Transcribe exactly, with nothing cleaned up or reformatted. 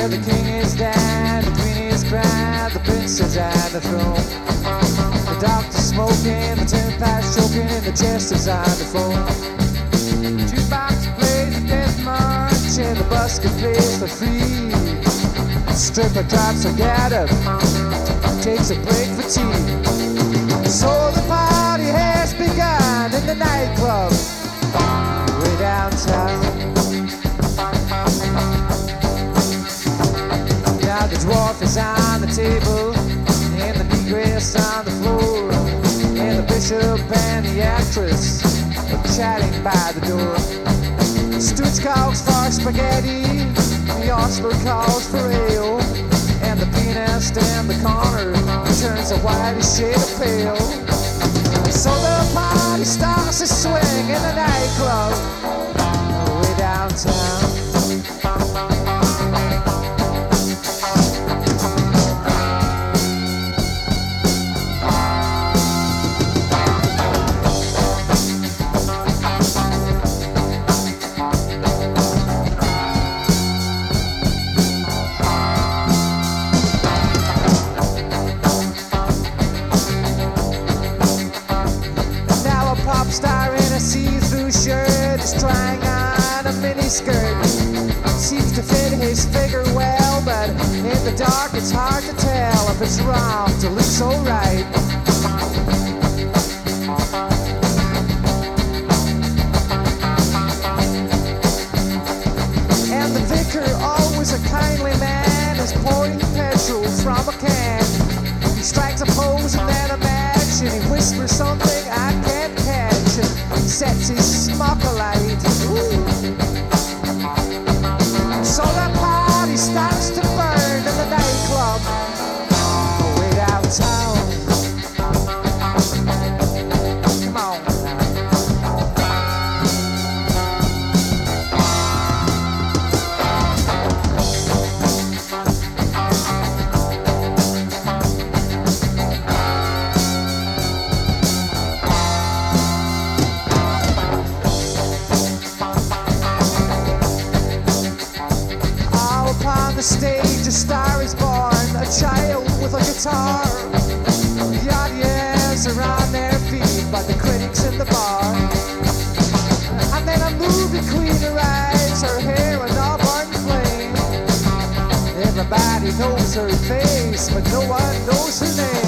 where the king is dead, the queen is crowned, the prince is at the throne. The doctor's smoking, the turnpike's choking, and the jester's on the phone. Jukebox plays a death march, and the busker plays for free. The stripper drops her get up, takes a break for tea. So the party has begun in the nightclub way downtown. Now the dwarf is on the table, and the negress on the floor, and the bishop and the actress are chatting by the door. The stooge calls for spaghetti, the ostler calls for ale, and the pianist in the corner turns a whitish shade of pale. So the party starts to swing in the nightclub way downtown. Star in a see-through shirt is trying on a miniskirt. Seems to fit his figure well, but in the dark it's hard to tell if it's wrong to look so right. And the vicar, always a kindly man, is pouring petrol from a can. He strikes a pose and then a match, and he whispers something I can't catch. Sets his smock alight. So the party starts to burn in the nightclub way downtown. Come on on the stage, a star is born, a child with a guitar. The audience are on their feet, but the critics in the bar. And then a movie queen arrives, her hair an auburn flame. Everybody knows her face, but no one knows her name.